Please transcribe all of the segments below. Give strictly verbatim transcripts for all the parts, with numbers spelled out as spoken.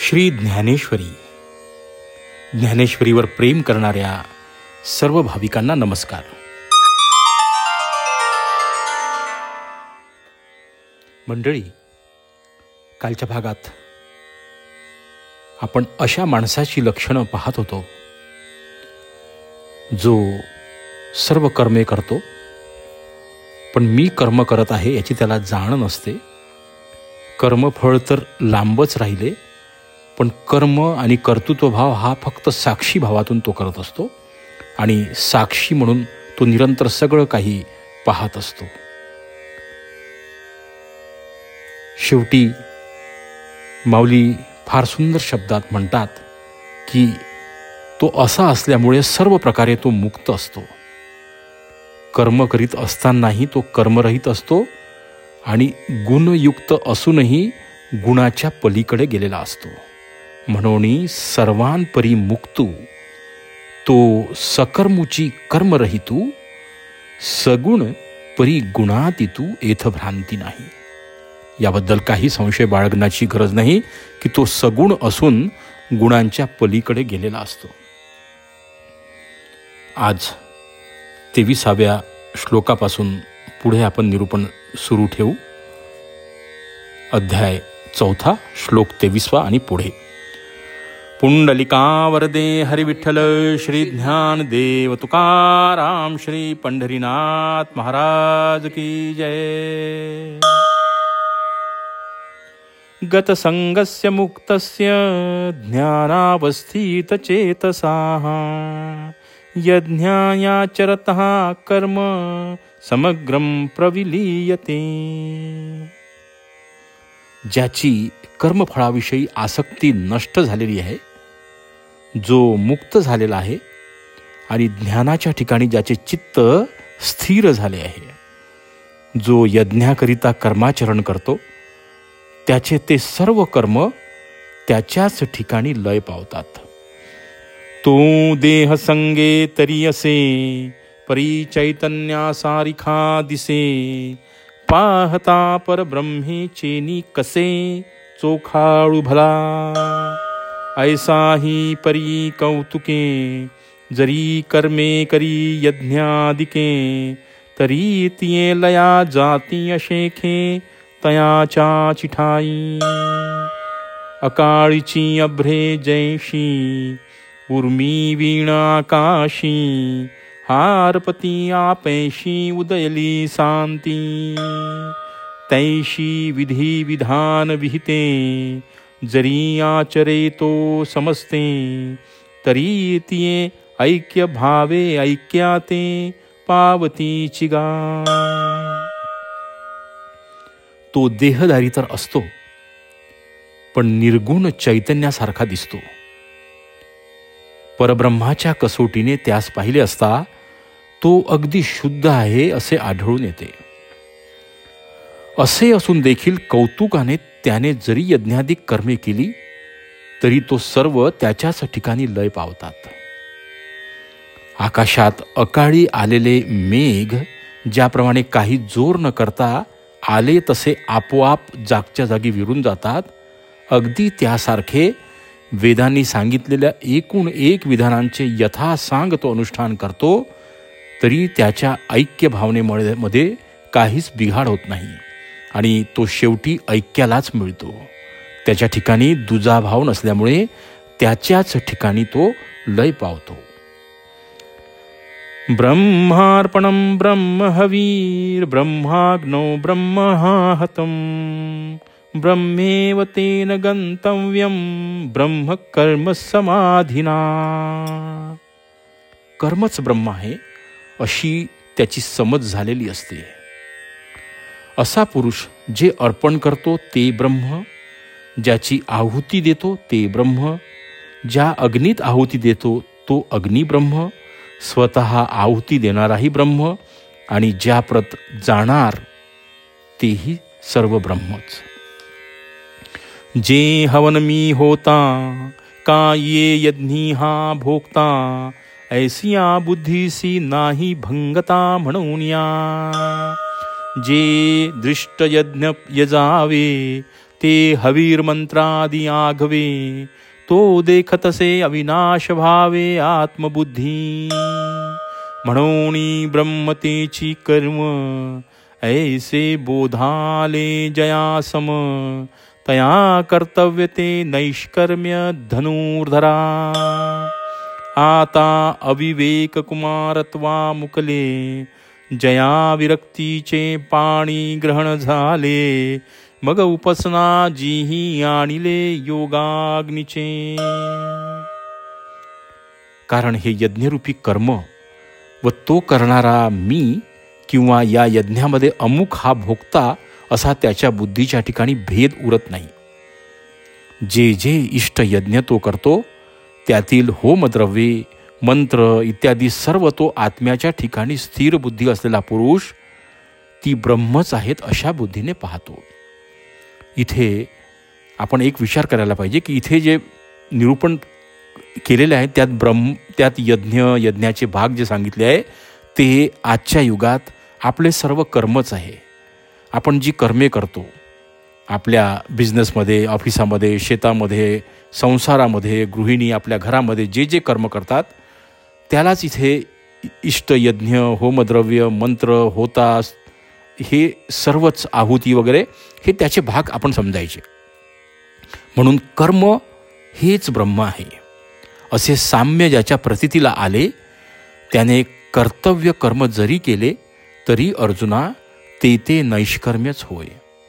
श्री ज्ञानेश्वरी. ज्ञानेश्वरीवर प्रेम करणाऱ्या सर्व भाविकांना नमस्कार. मंडळी, कालच्या भागात आपण अशा माणसाची लक्षणं पाहत होतो जो सर्व कर्मे करतो, पण मी कर्म करत आहे याची त्याला जाण नसते. कर्मफळ तर लांबच राहिले, पण कर्म आणि कर्तृत्वभाव हा फक्त साक्षी भावातून तो करत असतो आणि साक्षी म्हणून तो निरंतर सगळं काही पाहत असतो. शेवटी माऊली फार सुंदर शब्दात म्हणतात की तो असा असल्यामुळे सर्व प्रकारे तो मुक्त असतो. कर्म करीत असतानाही तो कर्मरहित असतो आणि गुणयुक्त असूनही गुणाच्या पलीकडे गेलेला असतो. म्हणून सर्वांपरी मुक्तू तो सकर्मुची कर्मरहितू, सगुण परी गुणातीतू एथ भ्रांती नाही. याबद्दल काही संशय बाळगण्याची गरज नाही की तो सगुण असून गुणांच्या पलीकडे गेलेला असतो. आज तेविसाव्या श्लोकापासून पुढे आपण निरूपण सुरू ठेवू. अध्याय चौथा, श्लोक तेविसवा आणि पुढे. पुंडलिका वरदे हरिविठ्ठल श्री ज्ञानदेव तुकाराम श्री पंढरीनाथ महाराज की जय. गतसंगस्य मुक्तस्य ज्ञानावस्थित चेतसाः यज्ञायाचरतः कर्म समग्रं प्रविलीयते. ज्याची कर्मफळाविषयी आसक्ती नष्ट झालेली आहे, जो मुक्त झालेला आहे आणि ज्ञानाच्या ठिकाणी ज्याचे चित्त स्थिर झाले आहे, जो यज्ञाकरिता कर्माचरण करतो, त्याचे ते सर्व कर्म त्याच्याच ठिकाणी लय पावतात. तो देह संगे तरी असे परी चैतन्यासारिखा दिसे, पाहता परब्रह्मे चेनी कसे चोखाळू भला. ऐसाही परी कौतुके जरी कर्मे करी यज्ञादिके, तरी तिये लया जाती अशेखे तयाच्या चिठाई. अकाळीची अभ्रे जैशी उर्मी वीणा काशी, हारपती आपैशी उदयली शांती. तैशी विधी विधान विहिते जरी आचरे तो समजते, तरी तिये ऐक्य भावे ऐक्याते पावतीची गा. तो देहधारी तर असतो, पण निर्गुण चैतन्यासारखा दिसतो. परब्रह्माच्या कसोटीने त्यास पाहिले असता तो अगदी शुद्ध आहे असे आढळून येते. असे असून देखील कौतुकाने त्याने जरी यज्ञाधिक कर्मे केली, तरी तो सर्व त्याच्याच ठिकाणी लय पावतात. आकाशात अकाळी आलेले मेघ ज्याप्रमाणे काही जोर न करता आले तसे आपोआप जागच्या जागी विरून जातात, अगदी त्यासारखे वेदांनी सांगितलेल्या एकूण एक विधानांचे यथासांग तो अनुष्ठान करतो, तरी त्याच्या ऐक्य भावनेमध्ये काहीच बिघाड होत नाही आणि तो शेवटी ऐक्यालाच मिळतो. त्याच्या ठिकाणी दुजाभाव नसल्यामुळे त्याच्याच ठिकाणी तो लय पावतो. ब्रह्मार्पणं ब्रह्महवीर ब्रह्माग्नौ ब्रह्महाहतं, ब्रह्मेव तेन गंतव्यं ब्रह्म कर्म समाधिना. कर्मच ब्रह्म आहे अशी त्याची समज झालेली असते. असा पुरुष जे अर्पण करतो ते ब्रह्म, ज्याची आहुती देतो ते ब्रह्म, ज्या अग्नीत आहुती देतो तो अग्नी ब्रह्म, स्वतः आहुती देणाराही ब्रह्म आणि ज्या प्रत जाणार तेही सर्व ब्रह्मच. जे हवन मी होता का ये यज्ञी हा भोगता, ऐसिया बुद्धीसी नाही भंगता म्हणून या. जे दृष्ट यज्ञ यजावे ते हवीर मंत्रादी आघवे, तो देखतसे अविनाश भावे आत्मबुद्धी. म्हणोनी ब्रह्मतेची कर्म, ऐसे बोधाले जयासम. तया कर्तव्य ते नैष्कर्म्य धनुर्धरा. आता अविवेक कुमारत्वा मुकले, जया विरक्तीचे पाणी ग्रहण झाले. मग उपासना जीही आणिले योगाग्नीचे. कारण हे यज्ञरूपी कर्म व तो करणारा मी किंवा या यज्ञामध्ये अमुक हा भोक्ता असा त्याच्या बुद्धीच्या ठिकाणी भेद उरत नाही. जे जे इष्ट यज्ञ तो करतो त्यातील होमद्रव्ये, मंत्र इत्यादी सर्व तो आत्म्याच्या ठिकाणी स्थिर बुद्धी असलेला पुरुष ती ब्रह्मच आहेत अशा बुद्धीने पाहतो. इथे आपण एक विचार करायला पाहिजे की इथे जे निरूपण केलेले आहे त्यात ब्रह्म त्यात यज्ञ यज्ञाचे भाग जे सांगितले आहे ते आजच्या युगात आपले सर्व कर्मच आहे. आपण जी कर्मे करतो आपल्या बिझनेसमध्ये, ऑफिसामध्ये, शेतामध्ये, संसारामध्ये, गृहिणी आपल्या घरामध्ये जे जे कर्म करतात त्यालाच इथे इष्ट यज्ञ, होमद्रव्य, मंत्र, होतास हे सर्वच आहुती वगैरे हे त्याचे भाग आपण समजायचे. म्हणून कर्म हेच ब्रह्म आहे असे साम्य ज्याच्या प्रतीतीला आले त्याने कर्तव्य कर्म जरी केले तरी अर्जुना ते ते नैष्कर्म्यच होय.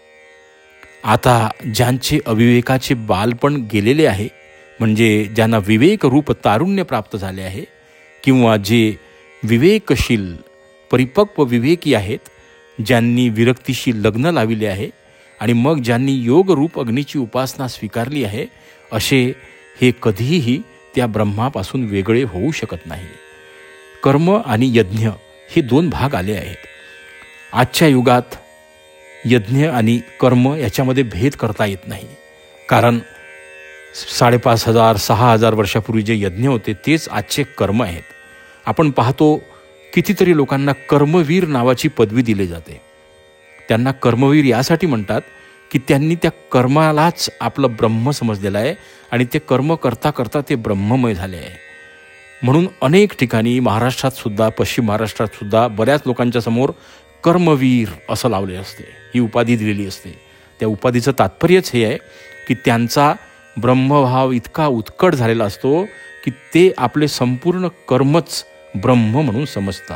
आता ज्यांचे अविवेकाचे बालपण गेलेले आहे, म्हणजे ज्यांना विवेक रूप तारुण्य प्राप्त झाले आहे किंवा जे विवेकशील परिपक्व विवेकी आहेत, ज्यांनी विरक्तीशी लग्न लाविले आहे आणि मग ज्यांनी योगरूप अग्नीची उपासना स्वीकारली आहे, असे हे कधीही त्या ब्रह्मापासून वेगळे होऊ शकत नाही. कर्म आणि यज्ञ हे दोन भाग आले आहेत. आजच्या युगात यज्ञ आणि कर्म याच्यामध्ये भेद करता येत नाही. कारण साडेपाच हजार सहा हजार वर्षापूर्वी जे यज्ञ होते तेच आजचे कर्म आहेत. आपण पाहतो कितीतरी लोकांना कर्मवीर नावाची पदवी दिली जाते. त्यांना कर्मवीर यासाठी म्हणतात की त्यांनी त्या कर्मालाच आपलं ब्रह्म समजलेलं आहे आणि ते कर्म करता करता ते ब्रह्ममय झाले आहे. म्हणून अनेक ठिकाणी महाराष्ट्रात सुद्धा, पश्चिम महाराष्ट्रात सुद्धा बऱ्याच लोकांच्या समोर कर्मवीर असं लावले असते, ही उपाधी दिलेली असते. त्या उपाधीचं तात्पर्यच हे आहे की त्यांचा ब्रह्मभाव इतका उत्कट झालेला असतो की ते आपले संपूर्ण कर्मच ब्रह्म म्हणून समजतात.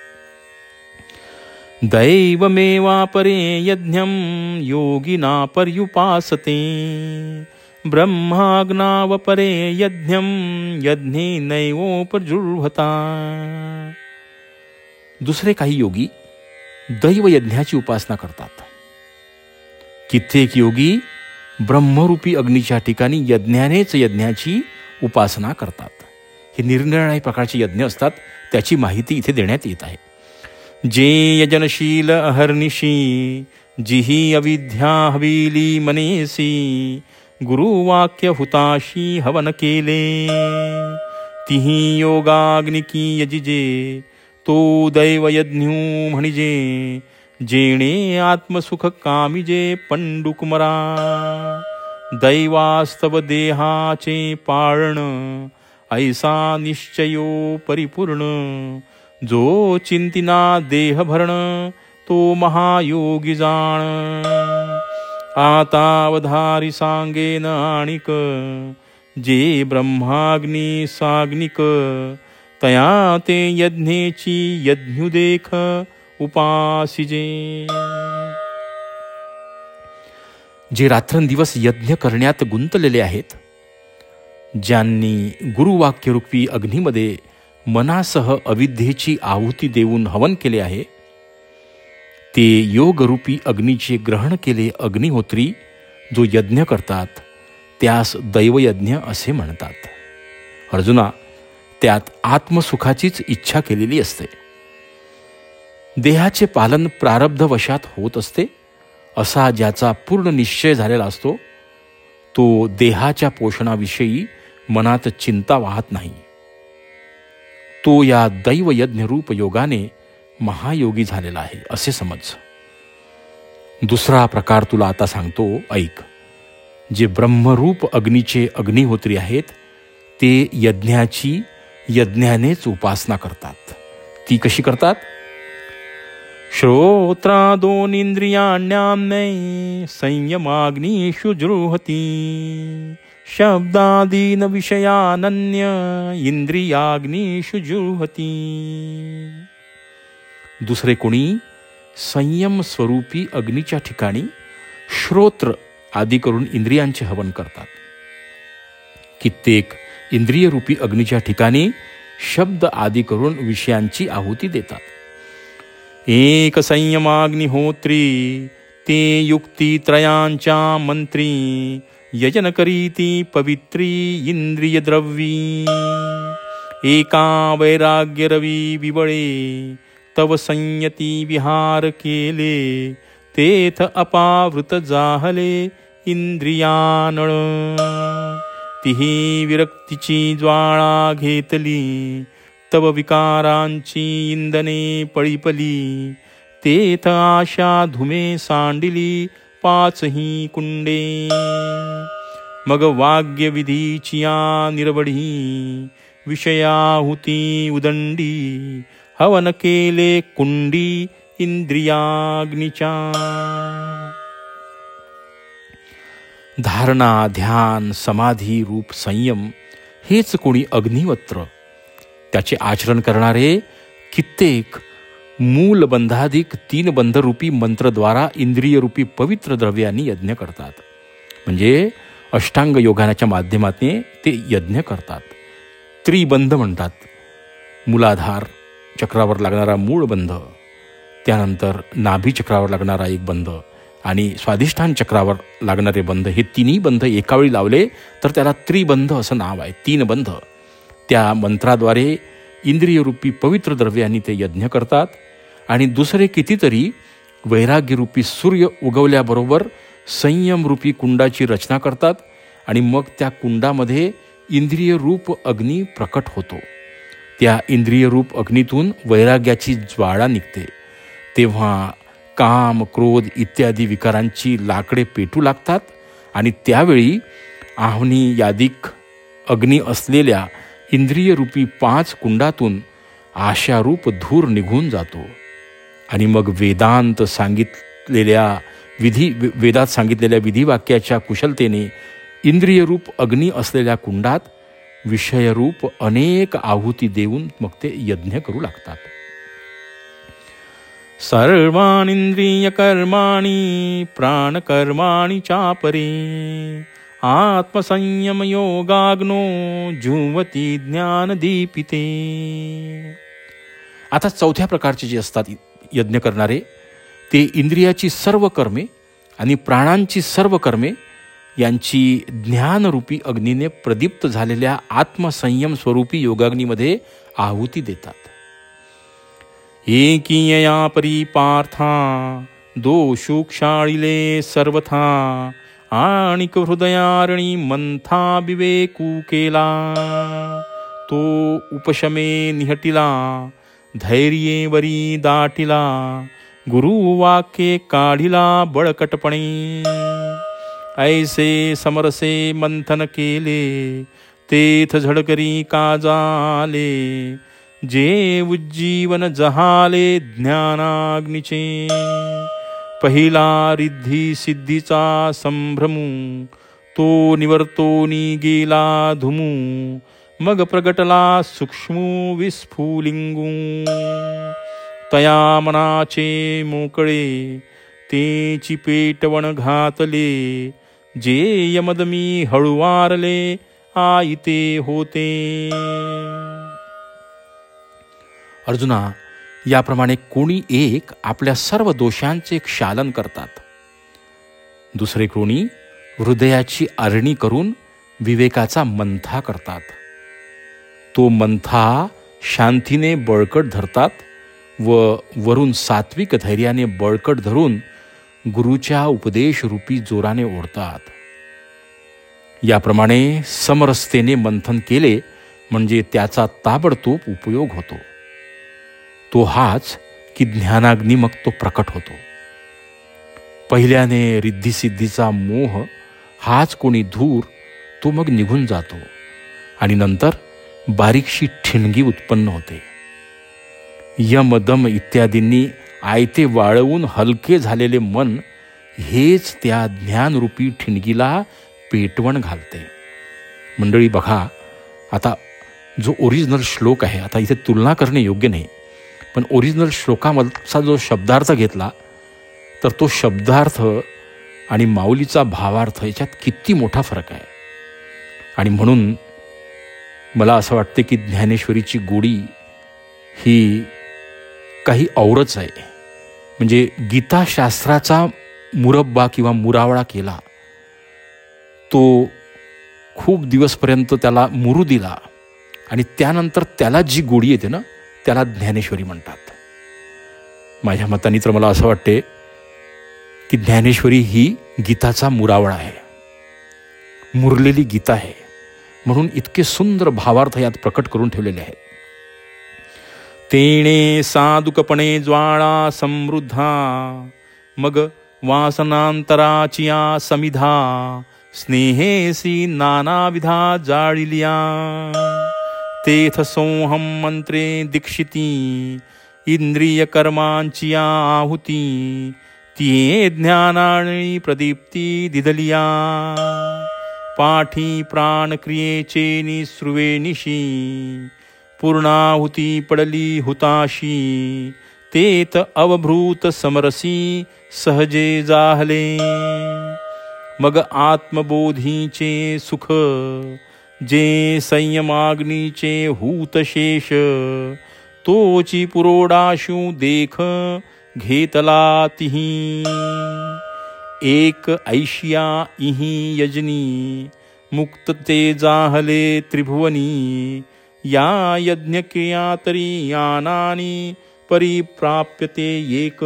दैवमेवापरे यज्ञं योगिना पर्युपासते, ब्रह्माग्नावपरे यज्ञं यज्ञे नैवोपजुह्वता. दुसरे काही योगी दैवयज्ञाची उपासना करतात. कित्येक योगी ब्रह्मरूपी अग्नीच्या ठिकाणी यज्ञानेच यज्ञाची उपासना करतात. हे निरनिराळ्या प्रकारचे यज्ञ असतात, त्याची माहिती इथे देण्यात येत आहे. जे यजनशील अहर्निशी, जिही अविद्या हविली मनेसी, गुरुवाक्य हुताशी हवन केले, तिही योगाग्निकी यजिजे, तो दैवयज्ञू म्हणजे, जेणे आत्मसुख कामिजे पंडुकुमरा. दैवास्तव देहाचे पाळण, ऐसा निश्चयो परिपूर्ण, जो चिंतिना देह भरण, तो महायोगी जाण. आता अवधारी सांगेन आणिक, जे ब्रह्माग्नी साग्निक, तया ते यज्ञेची यज्ञुदेख उपासिजे. जे रात्रंदिवस यज्ञ करण्यात गुंतलेले आहेत, ज्यांनी गुरुवाक्यरूपी अग्नीमध्ये मनासह अविद्येची आहुती देऊन हवन केले आहे, ते योगरूपी अग्नीचे ग्रहण केले अग्निहोत्री जो यज्ञ करतात त्यास दैवयज्ञ असे म्हणतात. अर्जुना, त्यात आत्मसुखाचीच इच्छा केलेली असते. देहाचे पालन प्रारब्धवशात होत असते असा ज्याचा पूर्ण निश्चय झालेला असतो, तो देहाच्या पोषणाविषयी मनात चिंता वाहत नाही. तो या दैवयज्ञरूप योगाने महायोगी झालेला आहे असे समज. दुसरा प्रकार तुला आता सांगतो, ऐक. जे ब्रह्मरूप अग्नीचे अग्निहोत्री आहेत ते यज्ञाची यज्ञानेच उपासना करतात. ती कशी करतात? श्रोत्रादोनिंद्रियाण्याम्नै संयमाग्निषु जुह्वति शब्दादीन विषयानन्य इंद्रियाग्निषु जुह्वति. दुसरे कोणी संयम स्वरूपी अग्नीच्या ठिकाणी श्रोत्र आदी करून इंद्रियांचे हवन करतात. कित्येक इंद्रियरूपी अग्नीच्या ठिकाणी शब्द आदी करून विषयांची आहुती देतात. एक संयमाग्निहोत्री ते युक्ती त्रयांच्या मंत्री यजन करीती पवित्री इंद्रिय द्रव्यी एका वैराग्य रवी विवळे तव संयती विहार केले तेथ अपावृत जाहले इंद्रियानळ. तिही विरक्तीची ज्वाळा घेतली तव विकारांची इंदने पळीपली तेथ आशा धुमे सांडिली पाचही कुंडे. मग वाग्य विधीचिया निरवढी विषयाहुती उदंडी हवन केले कुंडी इंद्रियाग्निच्या. धारणा ध्यान समाधी रूप संयम हेच कोणी अग्निवत्र. त्याचे आचरण करणारे कित्येक मूल बंधाधिक तीन बंधरूपी मंत्रद्वारा इंद्रियरूपी पवित्र द्रव्यांनी यज्ञ करतात. म्हणजे अष्टांग योगानाच्या माध्यमातून ते यज्ञ करतात. त्रिबंध म्हणतात. मूलाधार चक्रावर लागणारा मूळ बंध, त्यानंतर नाभी चक्रावर लागणारा एक बंध आणि स्वाधिष्ठान चक्रावर लागणारे बंध, हे तिन्ही बंध एकावेळी लावले तर त्याला त्रिबंध असं नाव आहे. तीन बंध. त्या मंत्राद्वारे इंद्रियरूपी पवित्र द्रव्यांनी ते यज्ञ करतात. आणि दुसरे कितीतरी वैराग्यरूपी सूर्य उगवल्याबरोबर संयमरूपी कुंडाची रचना करतात आणि मग त्या कुंडामध्ये इंद्रियरूप अग्नी प्रकट होतो. त्या इंद्रियरूप अग्नीतून वैराग्याची ज्वाळा निघते. तेव्हा काम क्रोध इत्यादी विकारांची लाकडे पेटू लागतात आणि त्यावेळी आव्हानी यादिक अग्नी असलेल्या इंद्रियरूपी पाच कुंडातून आशारूप धूर निघून जातो. आणि मग वेदांत सांगितलेल्या विधी वेदात सांगितलेल्या विधिवाक्याच्या कुशलतेने इंद्रियरूप अग्नी असलेल्या कुंडात विषयरूप अनेक आहुती देऊन मग ते यज्ञ करू लागतात. सर्वाणींद्रिय कर्माणि प्राणकर्माणि चापरे आत्मसंयम योगाग्नो जुह्वति ज्ञानदीपिते. आता चौथ्या प्रकारचे जे असतात यज्ञ करणारे ते इंद्रियाची सर्व कर्मे आणि प्राणांची सर्व कर्मे यांची ज्ञानरूपी अग्नीने प्रदीप्त झालेल्या आत्मसंयम स्वरूपी योगाग्नीमध्ये आहुती देतात. एकीयया परिपार्था दोषु क्षाळिले सर्वथा आणिक हृदयारणी मंथा विवेकू केला तो उपशमे निहटिला धैर्ये वरी दाटिला गुरुवाक्ये काढिला बळकटपणे. ऐसे समरसे मंथन केले तेथ झडकरी काजाले जे उज्जीवन जहाले ज्ञानाग्नीचे. पहिला रिद्धी सिद्धीचा संभ्रमू तो निवर्तोनी गेला धुमू मग प्रगटला सूक्ष्मू विस्फुलिंगू. तया मनाचे मोकळे तेची पेटवण घातले जे यमदमी हळुवारले आईते होते. अर्जुना, याप्रमाणे कोणी एक आपल्या सर्व दोषांचे क्षालन करतात. दुसरे कोणी हृदयाची आरणी करून विवेकाचा मंथा करतात. तो मंथा शांतीने बळकट धरतात व वरून सात्विक धैर्याने बळकट धरून गुरुच्या उपदेशरूपी जोराने ओढतात. याप्रमाणे समरसतेने मंथन केले म्हणजे त्याचा ताबडतोब उपयोग होतो. तो हाच की ज्ञानाग्नी मग तो प्रकट होतो. पहिल्याने रिद्धिसिद्धीचा मोह हाच कोणी धूर तो मग निघून जातो आणि नंतर बारीकशी ठिणगी उत्पन्न होते. यम दम इत्यादींनी आयते वाळवून हलके झालेले मन हेच त्या ज्ञानरूपी ठिणगीला पेटवण घालते. मंडळी बघा, आता जो ओरिजिनल श्लोक आहे, आता इथे तुलना करणे योग्य नाही, पण ओरिजिनल श्लोकामधचा जो शब्दार्थ घेतला तर तो शब्दार्थ आणि माऊलीचा भावार्थ याच्यात किती मोठा फरक आहे. आणि म्हणून मला असं वाटते की ज्ञानेश्वरीची गोडी ही काही औरच आहे. म्हणजे गीताशास्त्राचा मुरब्बा किंवा मुरावळा केला, तो खूप दिवसपर्यंत त्याला मुरू दिला आणि त्यानंतर त्याला जी गोडी येते ना त्याला ज्ञानेश्वरी म्हणतात. माझ्या मताने तर मला असं वाटते की ज्ञानेश्वरी ही गीताचा मुरावळा आहे, मुरलेली गीता आहे. म्हणून इतके सुंदर भावार्थ यात प्रकट करून ठेवलेले आहेत. तेणे साधुकपणे ज्वाळा समृद्धा, मग वासनांतराचिया समिधा, स्नेहेसी नानाविधा जाळिलिया, तेथ सोहम मंत्रे दीक्षिती, इंद्रिय कर्मांचिया आहुती, तिये ज्ञानाणी प्रदीप्ती दिदलिया, पाठी प्राणक्रियेचे निसृवे निशी, पूर्णाहुती पडली हुताशी, तेत अवभृत समरसी सहजे जाहले, मग आत्मबोधीचे सुख, जे संयमाग्नीचे हूतशेष, तोची पुरोडाशू देख घेतला तिही, एक ऐशिया इही यजनी, मुक्त ते जाहले त्रिभुवनी, या यज्ञक्रिया तरी यानानी परिप्राप्यते एक.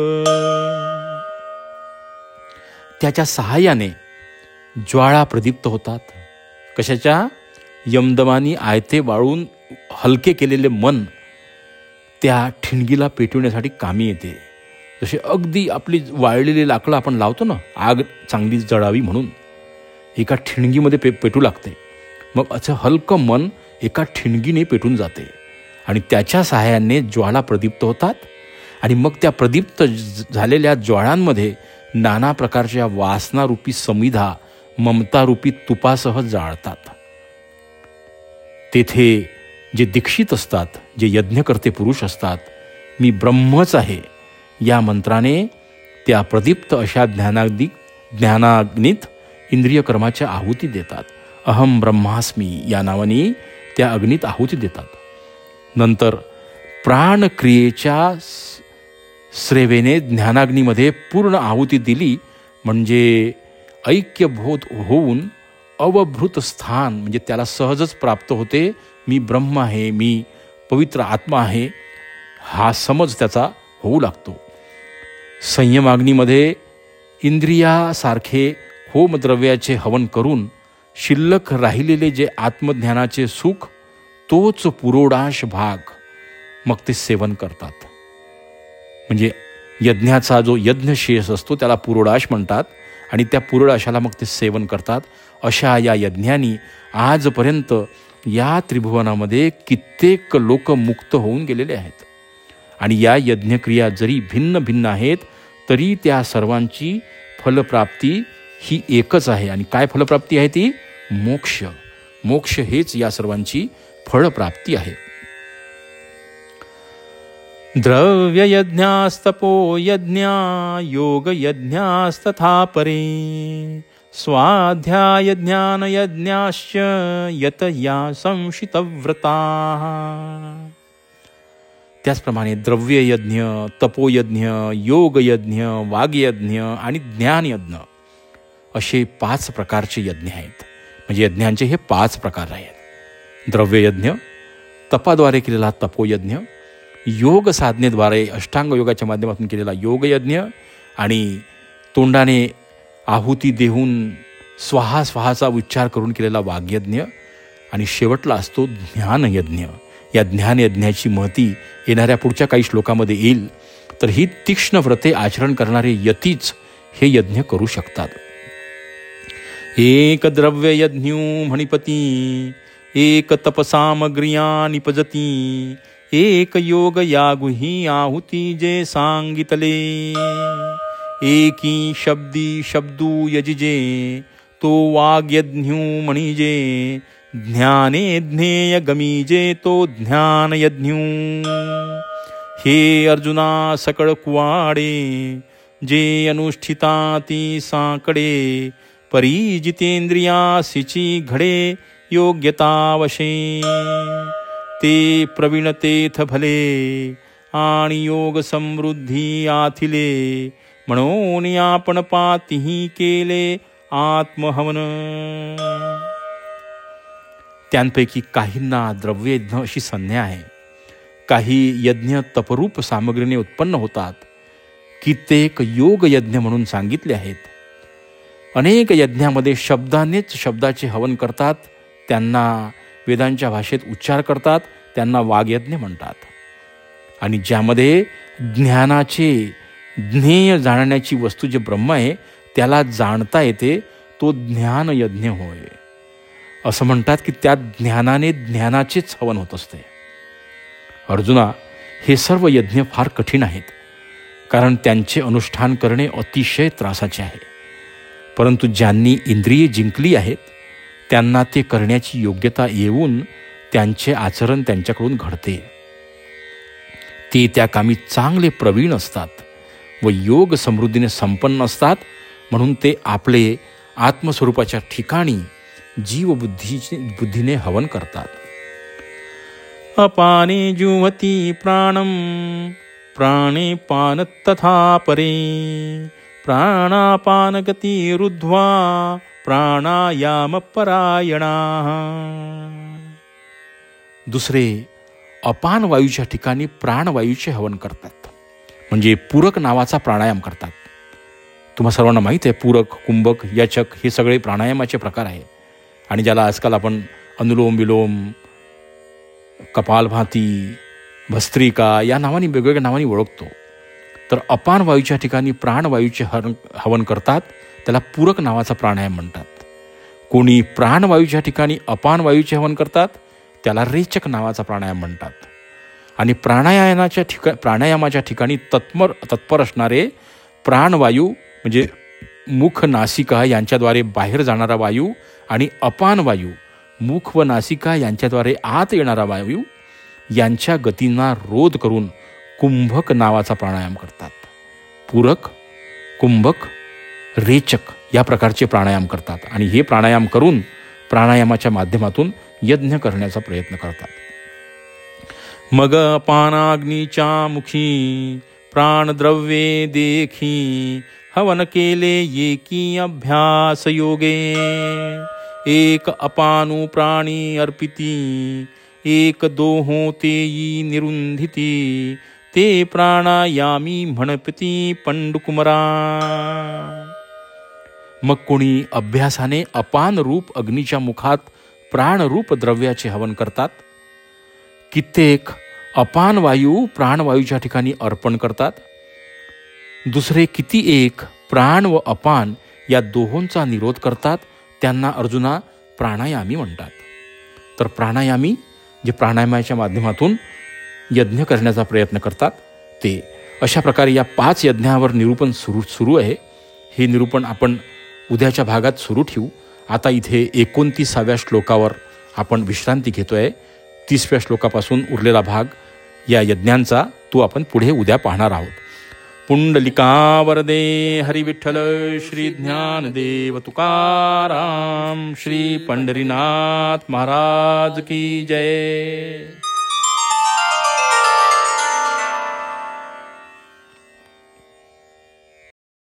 त्याच्या सहाय्याने ज्वाळा प्रदीप्त होतात. कशाच्या? यमदमानी आयते वाळून हलके केलेले मन त्या ठिणगीला पेटवण्यासाठी कामी येते. जसे अगदी आपली वाळलेली लाकडं आपण लावतो ना, आग चांगली जळावी म्हणून एका ठिणगीमध्ये पे पेटू लागते. मग असं हलकं मन एका ठिणगीने पेटून जाते आणि त्याच्या सहाय्याने ज्वाळा प्रदीप्त होतात. आणि मग त्या प्रदीप्त झालेल्या ज्वाळांमध्ये नाना प्रकारच्या वासनारूपी समिधा ममतारूपी तुपासह जाळतात. तेथे जे दीक्षित असतात, जे यज्ञकर्ते पुरुष असतात, मी ब्रह्मच आहे या मंत्राने त्या प्रदीप्त अशा ज्ञानाग्नी ज्ञानाग्नीत इंद्रिय कर्माच्या आहुती देतात. अहम ब्रह्मास्मी या नावाने त्या अग्नीत आहुती देतात. नंतर प्राणक्रियेच्या श्रेवेने ज्ञानाग्नीमध्ये पूर्ण आहुती दिली म्हणजे ऐक्यबोध होऊन अवभृत स्थान, म्हणजे त्याला सहजच प्राप्त होते. मी ब्रह्म आहे, मी पवित्र आत्मा आहे, हा समज त्याचा होऊ लागतो. संयमाग्नीमध्ये इंद्रियासारखे होमद्रव्याचे हवन करून शिल्लक राहिलेले जे आत्मज्ञानाचे सुख, तोच पुरोडाश भाग मग ते सेवन करतात. म्हणजे यज्ञाचा जो यज्ञशेष असतो त्याला पुरोडाश म्हणतात आणि त्या पुरोडाशाला मग ते सेवन करतात. अशा या यज्ञांनी आजपर्यंत या त्रिभुवनामध्ये कित्येक लोक मुक्त होऊन गेलेले आहेत. आणि या यज्ञक्रिया जरी भिन्न भिन्न आहेत तरी त्या सर्वांची फलप्राप्ती ही एकच आहे. आणि काय फलप्राप्ती आहे ती? मोक्ष. मोक्ष हेच या सर्वांची फळप्राप्ती आहे. द्रव्ययज्ञास्तपो यज्ञा योगयज्ञास्तथा परे स्वाध्याय ज्ञान यज्ञाश्च यतया संशितव्रताः. त्याचप्रमाणे द्रव्ययज्ञ, तपोयज्ञ, योगयज्ञ, वाग्यज्ञ आणि ज्ञानयज्ञ असे पाच प्रकारचे यज्ञ आहेत. म्हणजे यज्ञांचे हे पाच प्रकार आहेत. द्रव्ययज्ञ, तपाद्वारे केलेला तपोयज्ञ, योग साधनेद्वारे अष्टांग योगाच्या माध्यमातून केलेला योगयज्ञ आणि तोंडाने आहुती देऊन स्वाहा स्वाहाचा उच्चार करून केलेला वाग्यज्ञ आणि शेवटला असतो ज्ञानयज्ञ. या ज्ञानयज्ञाची महती येणाऱ्या पुढच्या काही श्लोकामध्ये येईल. तर ही तीक्ष्ण व्रते आचरण करणारे यतीच हे यज्ञ करू शकतात. एक द्रव्य यज्ञू म्हणिपती, एक तपसामग्रिया निपजती, एक योग यागुही आहुती जे सांगितले, एकी शब्दी शब्दू यजिजे, तो वाग्यज्ञू म्हणिजे, ज्ञाने ज्ञेय गमीजे तो ज्ञान यज्ञू. हे अर्जुना सकळ कुवाडे, जे अनुष्ठिता ती साकडे, परी जितेंद्रियासीची घडे योग्यतावशे, ते प्रवीण तेथ भले, आणि योग समृद्धी आथिले, म्हणून आपण पातीही केले आत्महवन. त्यांपैकी काहींना द्रव्ययज्ञ अशी संज्ञा आहे. काही यज्ञ तपरूप सामग्रीने उत्पन्न होतात. कित्येक योग यज्ञ म्हणून सांगितले आहेत. अनेक यज्ञामध्ये शब्दानेच शब्दाचे हवन करतात. त्यांना वेदांच्या भाषेत उच्चार करतात. त्यांना वाग्यज्ञ म्हणतात. आणि ज्यामध्ये ज्ञानाचे ज्ञेय जाणण्याची वस्तू जे ब्रह्म आहे त्याला जाणता येते तो ज्ञान यज्ञ होय. असं म्हणतात की त्या ज्ञानाने ज्ञानाचेच हवन होत असते. अर्जुना, हे सर्व यज्ञ फार कठीण आहेत, कारण त्यांचे अनुष्ठान करणे अतिशय त्रासाचे आहे. परंतु ज्यांनी इंद्रिये जिंकली आहेत त्यांना ते करण्याची योग्यता येऊन त्यांचे आचरण त्यांच्याकडून घडते. ते त्या कामी चांगले प्रवीण असतात व योग समृद्धीने संपन्न असतात. म्हणून ते आपले आत्मस्वरूपाच्या ठिकाणी जीवबुद्धी बुद्धीने हवन करतात. अपाने जुहती प्राणम, प्राणे पान तथा परे, प्राणापान गती रुद्ध्वा, प्राणायाम परायणा. दुसरे अपान वायूच्या ठिकाणी प्राणवायूचे हवन करतात, म्हणजे पूरक नावाचा प्राणायाम करतात. तुम्हा सर्वांना माहीत आहे पूरक, कुंभक, याचक हे सगळे प्राणायामाचे प्रकार आहे. आणि ज्याला आजकाल आपण अनुलोम विलोम, कपालभाती, भस्त्रिका या नावाने वेगवेगळ्या नावाने ओळखतो. तर अपान वायूच्या ठिकाणी प्राणवायूचे हर हवन करतात, त्याला पूरक नावाचा प्राणायाम म्हणतात. कोणी प्राणवायूच्या ठिकाणी अपान वायूचे हवन करतात, त्याला रेचक नावाचा प्राणायाम म्हणतात. आणि प्राणायामाच्या ठिका प्राणायामाच्या ठिकाणी तत्पर तत्पर असणारे प्राणवायू म्हणजे मुख नासिका यांच्याद्वारे बाहेर जाणारा वायू आणि अपान वायू मुख व नासिका यांच्याद्वारे आत येणारा वायू यांच्या गतींना रोध करून कुंभक नावाचा प्राणायाम करतात. पूरक, कुंभक, रेचक या प्रकारचे प्राणायाम करतात. आणि हे प्राणायाम करून प्राणायामाच्या माध्यमातून यज्ञ करण्याचा प्रयत्न करतात. मग अपानाग्नीच्या मुखी, प्राणद्रव्ये देखी, हवन केले एकी अभ्यास योगे, एक अपानु प्राणी अर्पिती, एक दोहो तेई निरुंधिती, ते प्राणायामी म्हणपती पंडुकुमरा. मग कोणी अभ्यासाने अपान रूप अग्नीच्या मुखात प्राणरूप द्रव्याचे हवन करतात. कित्येक अपान वायू प्राणवायूच्या ठिकाणी अर्पण करतात. दुसरे किती एक प्राण व अपान या दोहोंचा निरोध करतात. त्यांना अर्जुना प्राणायामी म्हणतात. तर प्राणायामी जे प्राणायामाच्या माध्यमातून यज्ञ करण्याचा प्रयत्न करतात ते. अशा प्रकारे या पाच यज्ञावर निरूपण सुरू सुरू आहे. हे निरूपण आपण उद्याच्या भागात सुरू ठेवू. आता इथे एकोणतीसाव्या श्लोकावर आपण विश्रांती घेतोय. तीसव्या श्लोकापासून उरलेला भाग या यज्ञांचा तो आपण पुढे उद्या पाहणार आहोत. पुंडलिका वरदे हरी विठ्ठल श्री ज्ञानदेव तुकाराम श्री पंढरीनाथ महाराज की जय.